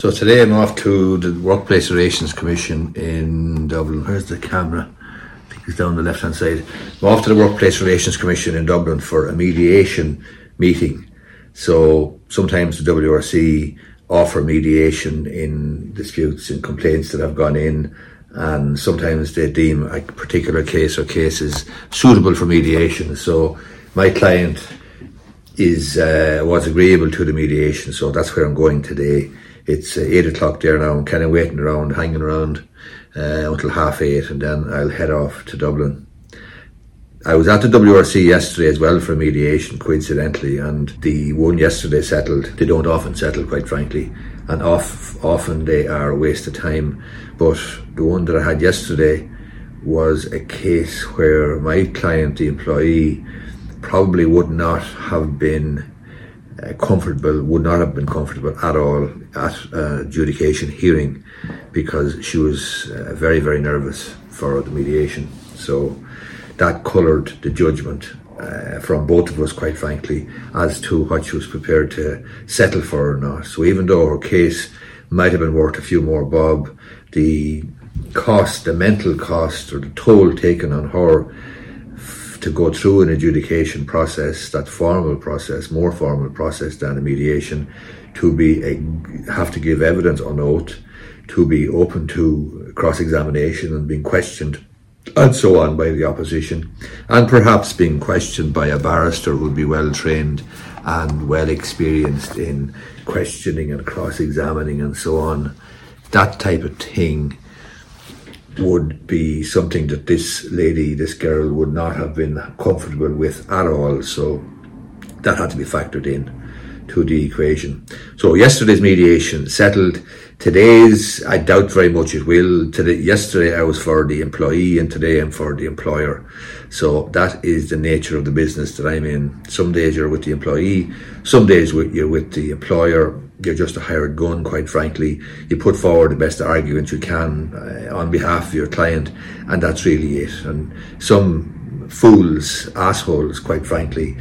So today I'm off to the Workplace Relations Commission in Dublin. Where's the camera? I think it's down the left hand side. I'm off to the Workplace Relations Commission in Dublin for a mediation meeting. So sometimes the WRC offer mediation in disputes and complaints that have gone in, and sometimes they deem a particular case or cases suitable for mediation. So my client was agreeable to the mediation, so that's where I'm going today. It's 8 o'clock there now. I'm kind of waiting around, hanging around until 8:30, and then I'll head off to Dublin. I was at the WRC yesterday as well for mediation, coincidentally, and the one yesterday settled. They don't often settle, quite frankly, and often they are a waste of time. But the one that I had yesterday was a case where my client, the employee, probably would not have been comfortable at all at adjudication hearing, because she was very, very nervous for the mediation. So that coloured the judgment from both of us, quite frankly, as to what she was prepared to settle for or not. So even though her case might have been worth a few more bob, the cost, the mental cost, or the toll taken on her to go through an adjudication process, that formal process, more formal process than a mediation, to have to give evidence on oath, to be open to cross-examination and being questioned and so on by the opposition, and perhaps being questioned by a barrister who would be well trained and well experienced in questioning and cross-examining and so on. That type of thing would be something that this lady, this girl, would not have been comfortable with at all. So that had to be factored in to the equation. So yesterday's mediation settled. Today's, I doubt very much it will. Yesterday I was for the employee, and today I'm for the employer. So that is the nature of the business that I'm in. Some days you're with the employee, some days you're with the employer. You're just a hired gun, quite frankly. You put forward the best argument you can on behalf of your client, and that's really it. And some fools, assholes, quite frankly,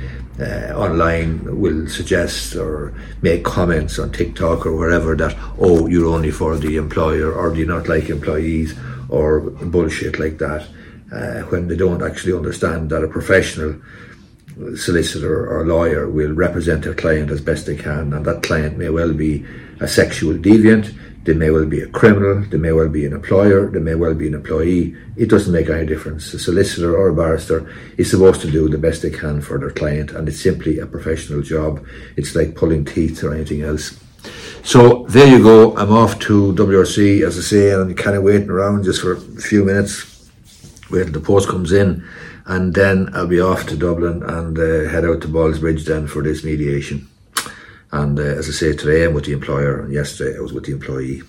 online will suggest or make comments on TikTok or wherever that, oh, you're only for the employer, or do you not like employees, or bullshit like that, when they don't actually understand that a professional solicitor or lawyer will represent their client as best they can, and that client may well be a sexual deviant, they may well be a criminal, they may well be an employer, they may well be an employee. It doesn't make any difference. A solicitor or a barrister is supposed to do the best they can for their client, and it's simply a professional job. It's like pulling teeth or anything else. So there you go. I'm off to WRC, as I say, and I'm kind of waiting around just for a few minutes, waiting the post comes in, and then I'll be off to Dublin and head out to Ballsbridge then for this mediation. And as I say, today I'm with the employer, and yesterday I was with the employee.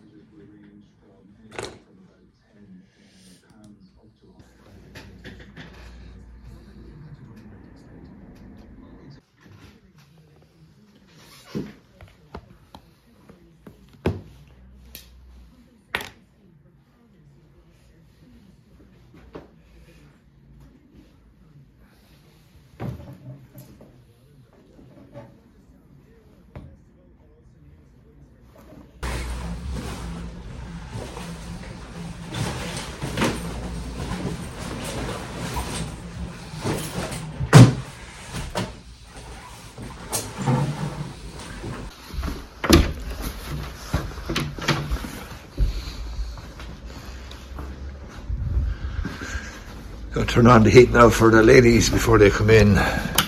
I'll turn on the heat now for the ladies before they come in.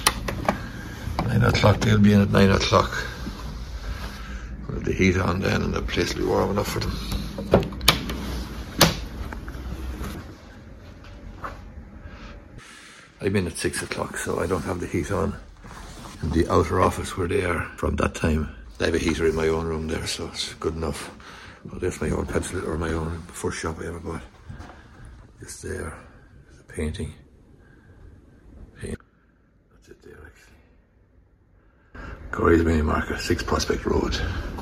9 o'clock, they'll be in at 9 o'clock. Put the heat on then, and the place will be warm enough for them. I'm in at 6 o'clock, so I don't have the heat on in the outer office where they are from that time. I have a heater in my own room there, so it's good enough. But there's my own pencil, or my own first shop I ever bought. Just there. Painting. That's it there, actually. Corey's Mini Market, 6 Prospect Road.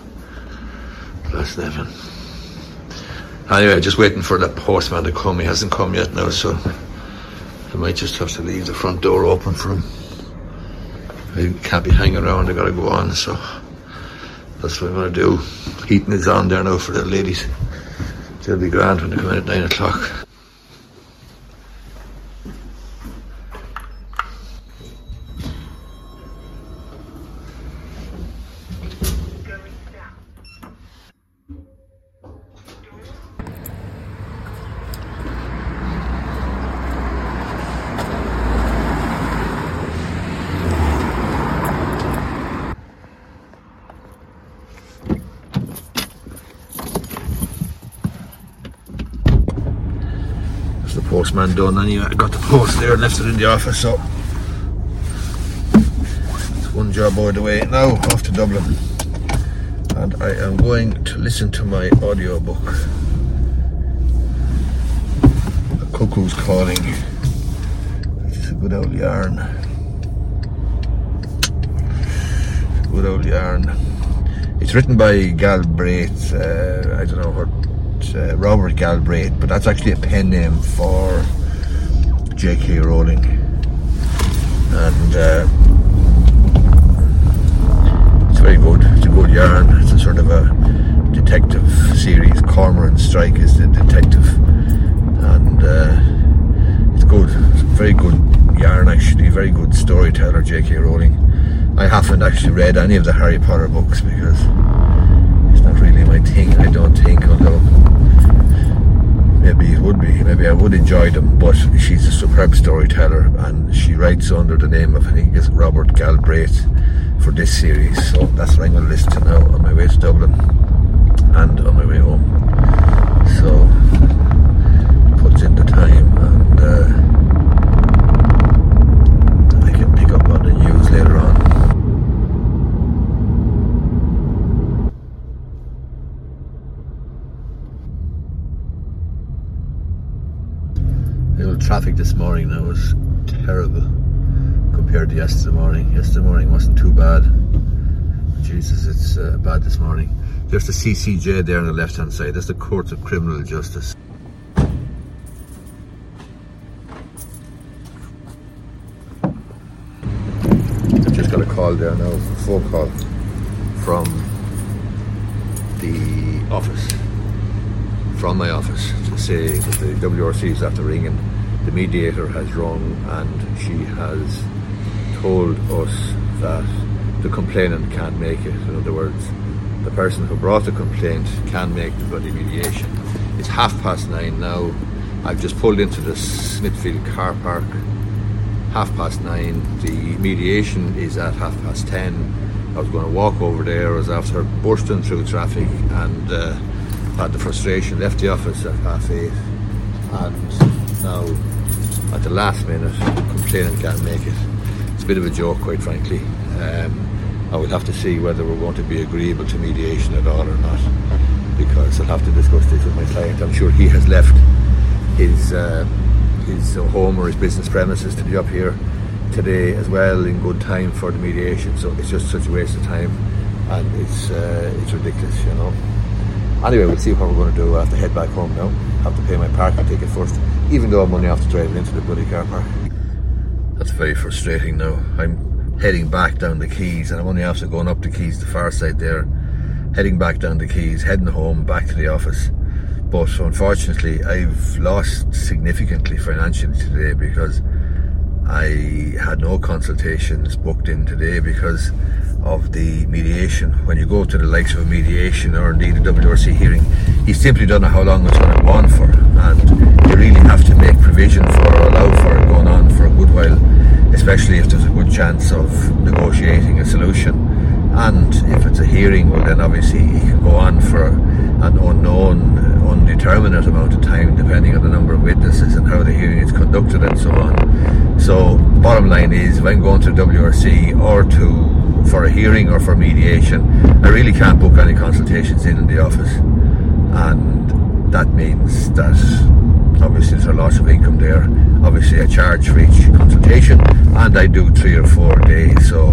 Plus 11. Anyway, just waiting for the postman to come. He hasn't come yet now, so I might just have to leave the front door open for him. I can't be hanging around, I gotta go on, so That's what I'm going to do. Heating is on there now for the ladies. They'll be grand when they come in at 9 o'clock. The postman done anyway. I got the post there and left it in the office, so it's one job out of the way now, off to Dublin, and I am going to listen to my audiobook, A Cuckoo's Calling. It's a good old yarn. Good old yarn. It's written by Galbraith, I don't know what, Robert Galbraith, but that's actually a pen name for J.K. Rowling. And it's very good. It's a good yarn. It's a sort of a detective series. Cormoran Strike is the detective, and it's good. It's a very good yarn, actually. Very good storyteller, J.K. Rowling. I haven't actually read any of the Harry Potter books because it's not really my thing, I don't think, although maybe it would be. Maybe I would enjoy them, but she's a superb storyteller, and she writes under the name of, I think it's Robert Galbraith, for this series. So that's what I'm going to listen to now on my way to Dublin and on my way home. So puts in the time, and I can pick up on the news later on. The traffic this morning now was terrible compared to yesterday morning. Yesterday morning wasn't too bad. Jesus, it's bad this morning. There's the CCJ there on the left hand side. That's the Court of Criminal Justice. I've just got a call there now, a phone call from the office, from my office, to say that the WRC is after ringing. The mediator has rung and she has told us that the complainant can't make it. In other words, the person who brought the complaint can make the bloody mediation. It's 9:30 now. I've just pulled into the Smithfield car park. 9:30. The mediation is at 10:30. I was going to walk over there. I was after bursting through traffic and had the frustration. Left the office at 8:30, and now at the last minute, the complainant can't make it. It's a bit of a joke, quite frankly. I will have to see whether we're going to be agreeable to mediation at all or not, because I'll have to discuss this with my client. I'm sure he has left his home or his business premises to be up here today as well in good time for the mediation. So it's just such a waste of time, and it's ridiculous, you know. Anyway, we'll see what we're going to do. I have to head back home now. I have to pay my parking ticket first, even though I'm only after driving into the bloody car park. That's very frustrating now. I'm heading back down the quays, and I'm only after going up the quays, the far side there, heading back down the quays, heading home, back to the office. But unfortunately, I've lost significantly financially today because I had no consultations booked in today because of the mediation. When you go to the likes of a mediation or indeed a WRC hearing, you simply don't know how long it's going to go on for, and you really have to make provision for or allow for it going on for a good while, especially if there's a good chance of negotiating a solution. And if it's a hearing, well then obviously it can go on for an unknown, undeterminate amount of time, depending on the number of witnesses and how the hearing is conducted and so on. So bottom line is, if I'm going to WRC or for a hearing or for mediation, I really can't book any consultations in the office, and that means that obviously there's a loss of income there. Obviously I charge for each consultation, and I do 3 or 4 days, so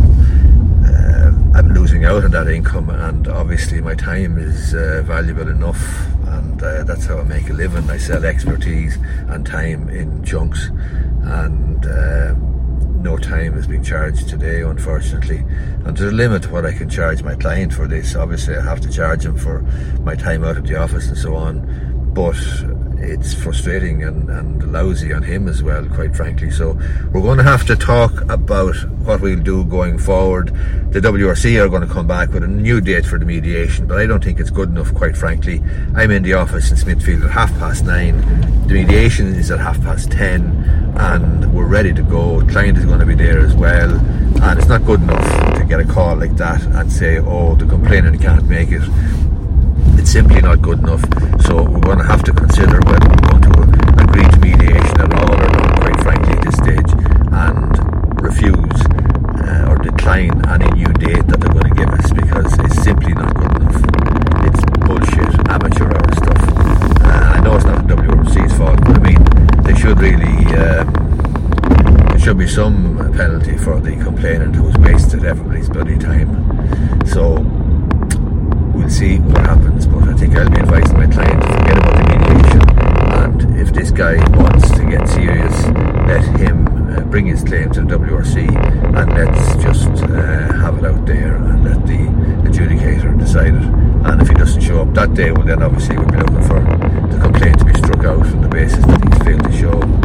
I'm losing out on that income, and obviously my time is valuable enough, and that's how I make a living. I sell expertise and time in chunks, and no time is being charged today, unfortunately, and there's a limit to what I can charge my client for this. Obviously I have to charge him for my time out of the office and so on, but it's frustrating and lousy on him as well, quite frankly. So we're going to have to talk about what we'll do going forward. The WRC are going to come back with a new date for the mediation, but I don't think it's good enough, quite frankly. I'm in the office in Smithfield at 9:30. The mediation is at 10:30, and we're ready to go. The client is going to be there as well, and it's not good enough to get a call like that and say, oh, the complainant can't make it. It's simply not good enough. So we're going to have to consider whether we're going to agree to mediation at all or not, quite frankly, at this stage, and refuse or decline any new date that they're going to give us, because it's simply not good enough. It's bullshit, amateur hour stuff. I know it's not the WRC's fault, but I mean, they should really, there should be some penalty for the complainant who's wasted everybody's bloody time. So we'll see what happens, but I think I'll be advising my client to forget about the mediation, and if this guy wants to get serious, let him bring his claim to the WRC, and let's just have it out there and let the adjudicator decide it. And if he doesn't show up that day, well then obviously we'll be looking for the complaint to be struck out on the basis that he's failed to show up.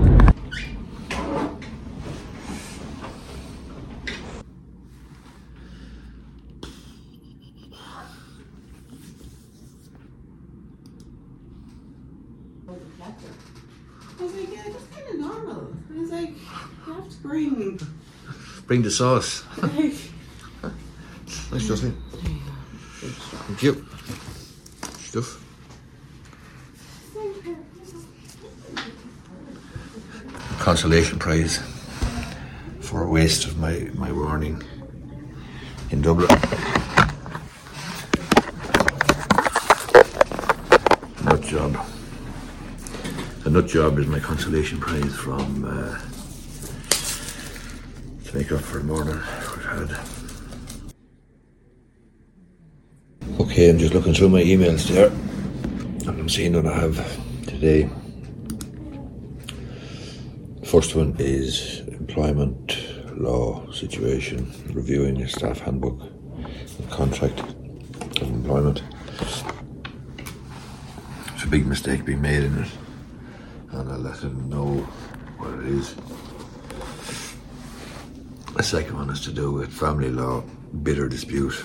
I was like, yeah, that's kind of normal. I was like, you have to bring the sauce. like, Nice, Jocelyn. Thank you. Stuff. Consolation prize for a waste of my morning in Dublin. Nut job. The nut job is my consolation prize from to make up for the morning we've had. Okay, I'm just looking through my emails there, and I'm seeing what I have today. First one is employment law situation, reviewing a staff handbook and contract of employment. There's a big mistake being made in it, and I'll let him know what it is. The second one has to do with family law, bitter dispute.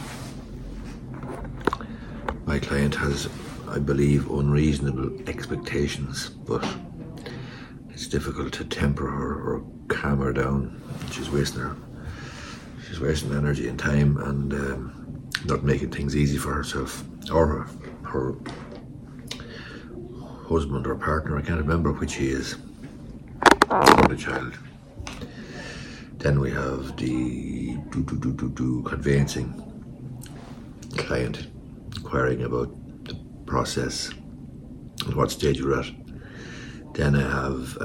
My client has, I believe, unreasonable expectations, but it's difficult to temper her or calm her down. She's wasting energy and time, and not making things easy for herself or her husband or partner. I can't remember which he is, or the child. Then we have the conveyancing client inquiring about the process and what stage we're at. Then I have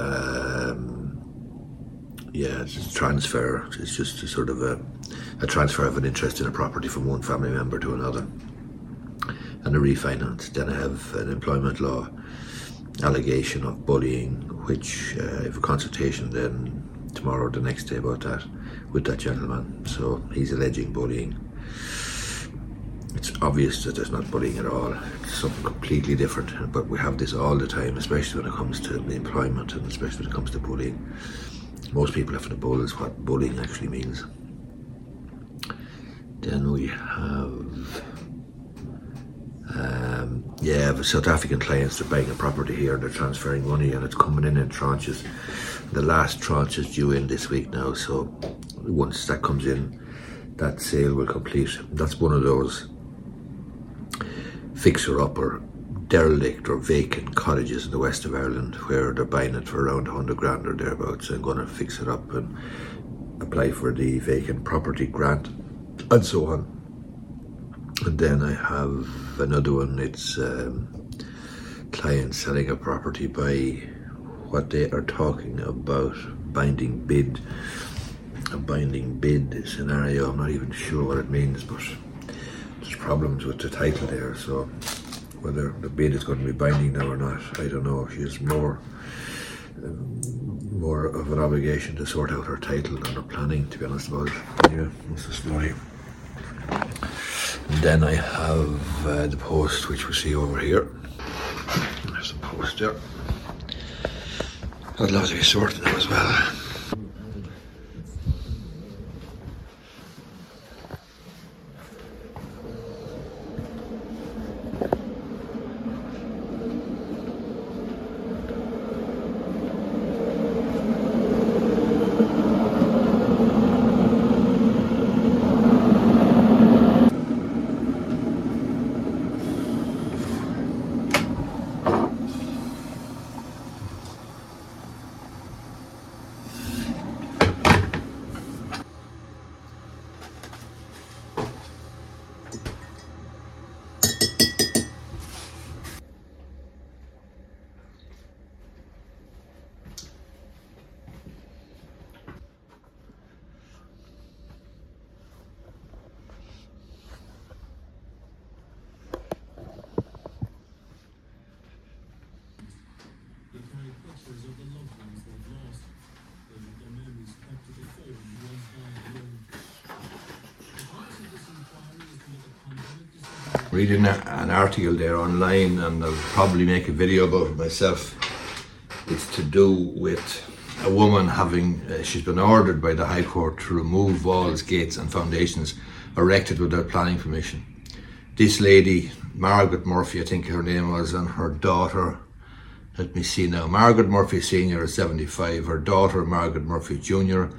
it's a transfer. It's just a sort of a transfer of an interest in a property from one family member to another, and a refinance. Then I have an employment law allegation of bullying, which I have a consultation then tomorrow or the next day about that with that gentleman. So he's alleging bullying. It's obvious that there's not bullying at all. It's something completely different, but we have this all the time, especially when it comes to employment and especially when it comes to bullying. Most people have to bullies what bullying actually means. Then we have South African clients. They're buying a property here, they're transferring money, and it's coming in tranches. The last tranche is due in this week now, so once that comes in, that sale will complete. That's one of those fixer-upper, derelict or vacant cottages in the west of Ireland where they're buying it for around 100 grand or thereabouts and going to fix it up and apply for the vacant property grant and so on. And then I have another one. It's clients selling a property by what they are talking about binding bid. A binding bid scenario. I'm not even sure what it means, but there's problems with the title there, so whether the bid is going to be binding now or not, I don't know. She's more more of an obligation to sort out her title and her planning, to be honest about it. Anyway, that's the story. And then I have the post, which we see over here. There's the post there. I'd love to be sorted now as well. Reading an article there online, and I'll probably make a video about it myself. It's to do with a woman having, she's been ordered by the High Court to remove walls, gates and foundations erected without planning permission. This lady, Margaret Murphy, I think her name was, and her daughter, let me see now, Margaret Murphy Senior is 75, her daughter Margaret Murphy Junior,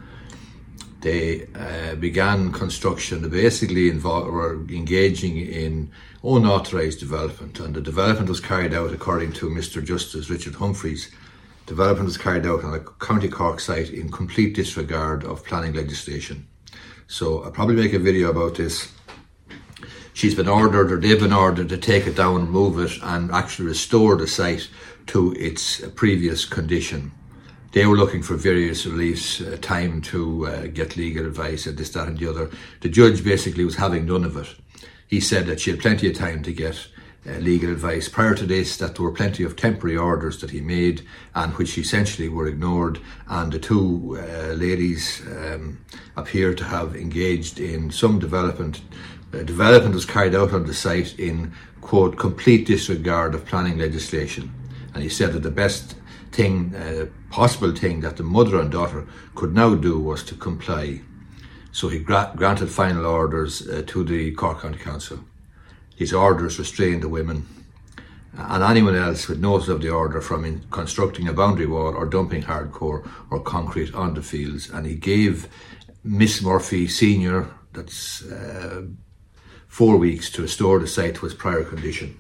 they began construction. They basically were engaging in unauthorised development, and the development was carried out according to Mr. Justice Richard Humphreys. Development was carried out on a County Cork site in complete disregard of planning legislation. So I'll probably make a video about this. She's been ordered, or they've been ordered, to take it down, move it, and actually restore the site to its previous condition. They were looking for various reliefs, time to get legal advice and this, that and the other. The judge basically was having none of it. He said that she had plenty of time to get legal advice. Prior to this, that there were plenty of temporary orders that he made and which essentially were ignored, and the two ladies appear to have engaged in some development. Development was carried out on the site in, quote, complete disregard of planning legislation. And he said that the best thing, possible thing that the mother and daughter could now do was to comply. So he granted final orders to the Cork County Council. These orders restrained the women and anyone else with notice of the order from constructing a boundary wall or dumping hardcore or concrete on the fields. And he gave Miss Murphy Senior, that's 4 weeks, to restore the site to its prior condition.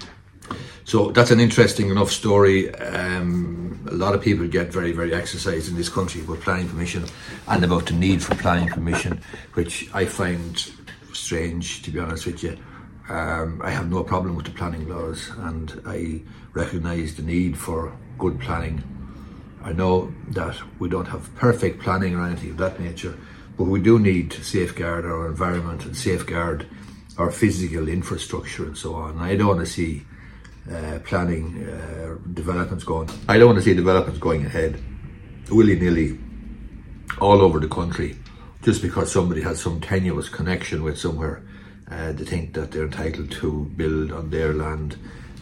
So that's an interesting enough story. A lot of people get very, very exercised in this country about planning permission and about the need for planning permission, which I find strange, to be honest with you. I have no problem with the planning laws, and I recognise the need for good planning. I know that we don't have perfect planning or anything of that nature, but we do need to safeguard our environment and safeguard our physical infrastructure and so on. I don't want to see planning developments going. I don't want to see developments going ahead willy-nilly all over the country just because somebody has some tenuous connection with somewhere. They think that they're entitled to build on their land.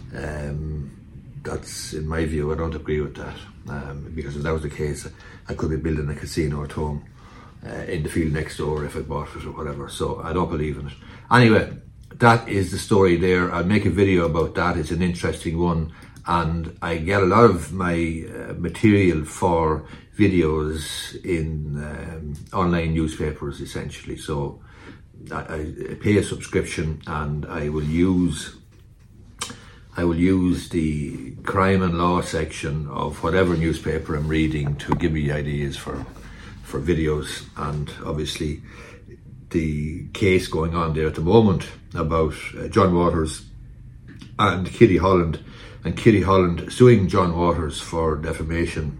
That's, in my view, I don't agree with that, because if that was the case, I could be building a casino at home in the field next door if I bought it or whatever. So I don't believe in it. Anyway, that is the story there. I'll make a video about that. It's an interesting one, and I get a lot of my material for videos in online newspapers, essentially. So I pay a subscription, and I will use the crime and law section of whatever newspaper I'm reading to give me ideas for videos. And obviously the case going on there at the moment about John Waters and Kitty Holland, and Kitty Holland suing John Waters for defamation,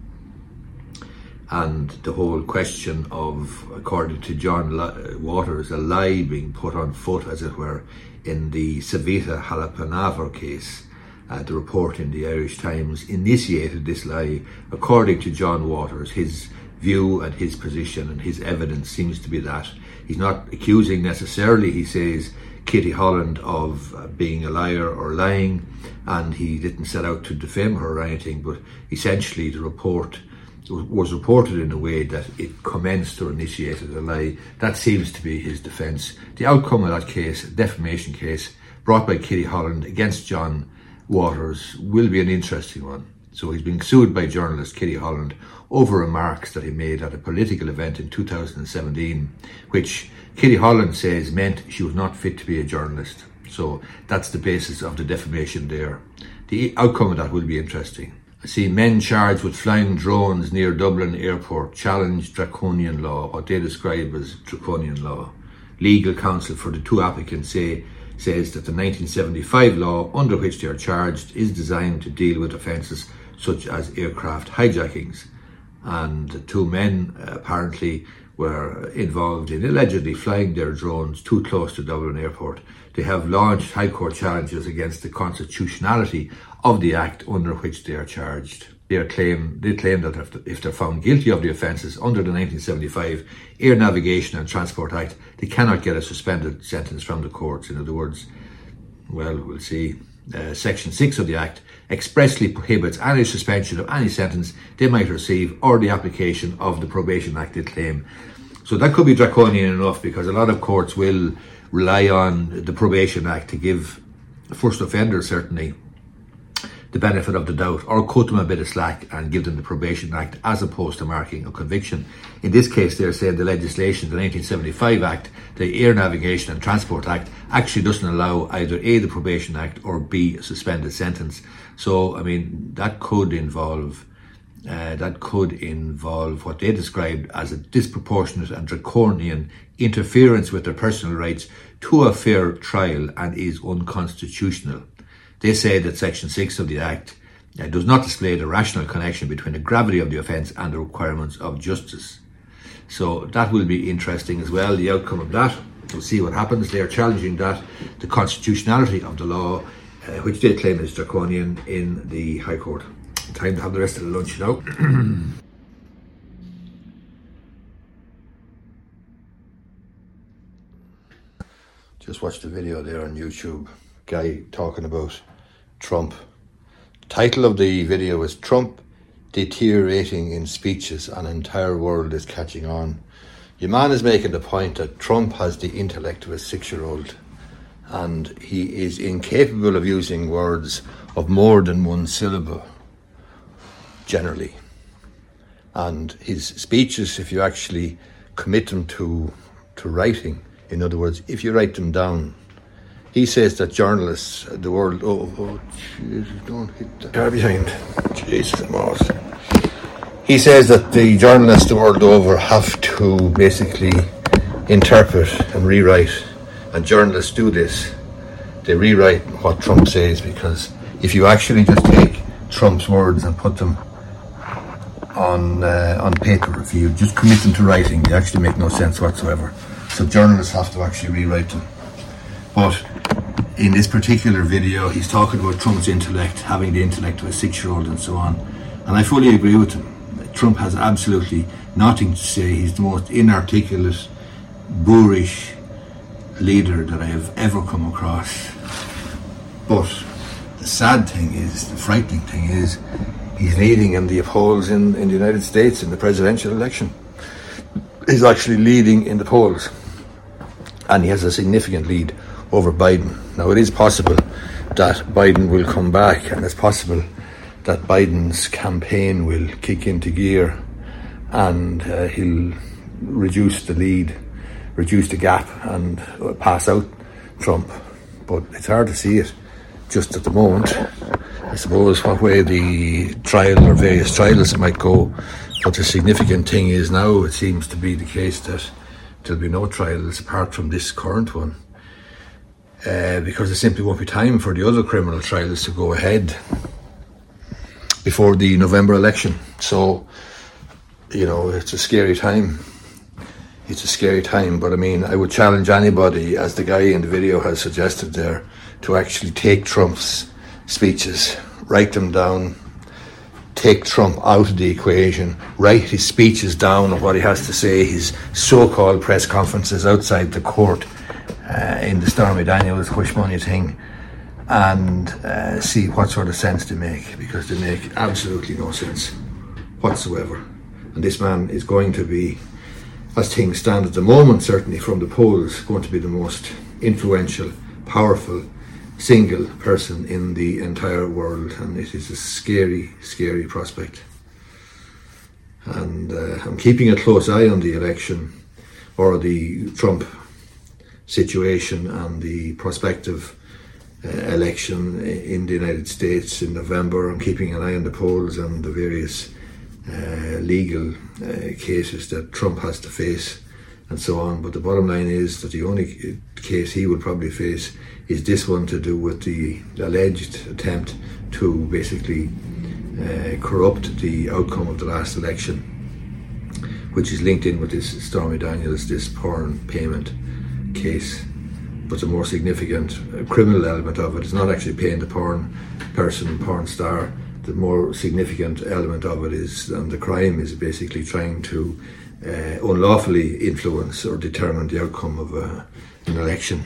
and the whole question of, according to John Waters, a lie being put on foot, as it were, in the Savita Halappanavar case, The report in the Irish Times initiated this lie. According to John Waters, his view and his position and his evidence seems to be that he's not accusing necessarily, he says, Katie Holland of being a liar or lying, and he didn't set out to defame her or anything, but essentially the report was reported in a way that it commenced or initiated a lie. That seems to be his defence. The outcome of that case, defamation case, brought by Katie Holland against John Waters, will be an interesting one. So he's being sued by journalist Katie Holland over remarks that he made at a political event in 2017, which Katie Holland says meant she was not fit to be a journalist. So that's the basis of the defamation there. The outcome of that will be interesting. I see men charged with flying drones near Dublin airport challenge draconian law, what they describe as draconian law. Legal counsel for the two applicants says that the 1975 law under which they are charged is designed to deal with offences such as aircraft hijackings. And the two men apparently were involved in allegedly flying their drones too close to Dublin airport. They have launched High Court challenges against the constitutionality of the act under which they are charged. They claim that if they're found guilty of the offences under the 1975 Air Navigation and Transport Act, they cannot get a suspended sentence from the courts. In other words, well, we'll see. Section 6 of the Act expressly prohibits any suspension of any sentence they might receive or the application of the Probation Act, they claim. So that could be draconian enough, because a lot of courts will rely on the Probation Act to give first offenders, certainly, the benefit of the doubt, or cut them a bit of slack and give them the Probation Act as opposed to marking a conviction. In this case, they're saying the legislation, the 1975 Act, the Air Navigation and Transport Act, actually doesn't allow either A, the Probation Act, or B, a suspended sentence. So, I mean, that could involve what they described as a disproportionate and draconian interference with their personal rights to a fair trial and is unconstitutional. They say that Section 6 of the Act does not display the rational connection between the gravity of the offence and the requirements of justice. So that will be interesting as well, the outcome of that. We'll see what happens. They are challenging that, the constitutionality of the law, which they claim is draconian, in the High Court. Time to have the rest of the lunch now. Just watched the video there on YouTube. Guy talking about Trump. The title of the video is Trump Deteriorating in Speeches, An Entire World is Catching On. Your man is making the point that Trump has the intellect of a 6-year-old, and he is incapable of using words of more than one syllable, generally. And his speeches, if you actually commit them to writing, in other words, if you write them down, he says that journalists, the world, Jesus, don't hit the car behind. Jesus, Moss. He says that the journalists the world over have to basically interpret and rewrite, and journalists do this. They rewrite what Trump says, because if you actually just take Trump's words and put them on paper, if you just commit them to writing, they actually make no sense whatsoever. So journalists have to actually rewrite them. But in this particular video, he's talking about Trump's intellect, having the intellect of a 6-year-old and so on. And I fully agree with him. Trump has absolutely nothing to say. He's the most inarticulate, boorish leader that I have ever come across. But the sad thing is, the frightening thing is, he's leading in the polls in the United States in the presidential election. He's actually leading in the polls. And he has a significant lead over Biden. Now, it is possible that Biden will come back, and it's possible that Biden's campaign will kick into gear and he'll reduce the lead, reduce the gap, and pass out Trump. But it's hard to see it just at the moment. I suppose what way the trial or various trials might go. But the significant thing is now it seems to be the case that there'll be no trials apart from this current one. Because there simply won't be time for the other criminal trials to go ahead before the November election. So, you know, it's a scary time. It's a scary time, but I mean, I would challenge anybody, as the guy in the video has suggested there, to actually take Trump's speeches, write them down, take Trump out of the equation, write his speeches down of what he has to say, his so-called press conferences outside the court in the Stormy Daniels hush money thing, and see what sort of sense they make, because they make absolutely no sense whatsoever. And this man is going to be, as things stand at the moment, certainly from the polls, going to be the most influential, powerful, single person in the entire world, and it is a scary, scary prospect. And I'm keeping a close eye on the election, or the Trump situation, and the prospective election in the United States in November. I'm keeping an eye on the polls and the various legal cases that Trump has to face and so on. But the bottom line is that the only case he will probably face is this one, to do with the alleged attempt to basically corrupt the outcome of the last election, which is linked in with this Stormy Daniels, this porn payment case. But the more significant criminal element of it is not actually paying the porn star. The more significant element of it is, and the crime is basically trying to unlawfully influence or determine the outcome of an election.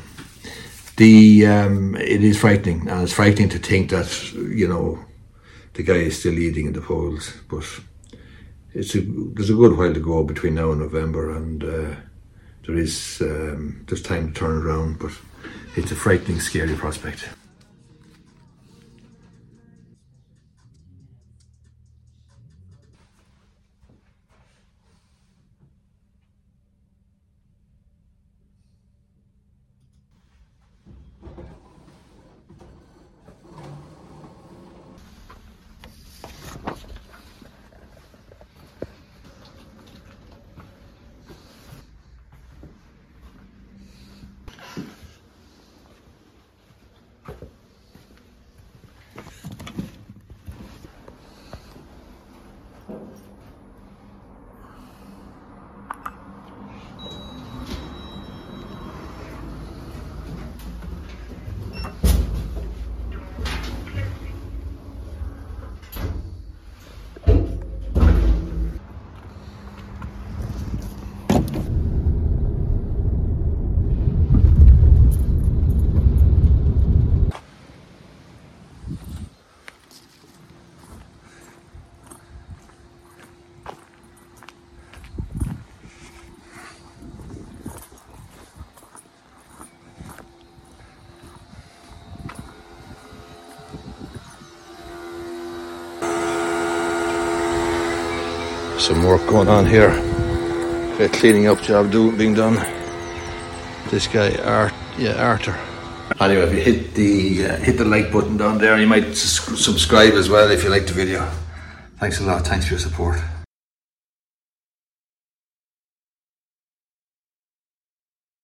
It is frightening, and it's frightening to think that, the guy is still leading in the polls. But there's a good while to go between now and November, and there's time to turn it around. But it's a frightening, scary prospect. Some work going on here. A cleaning up job being done. This guy, Arthur. Anyway, if you hit the like button down there, and you might subscribe as well if you like the video. Thanks a lot. Thanks for your support.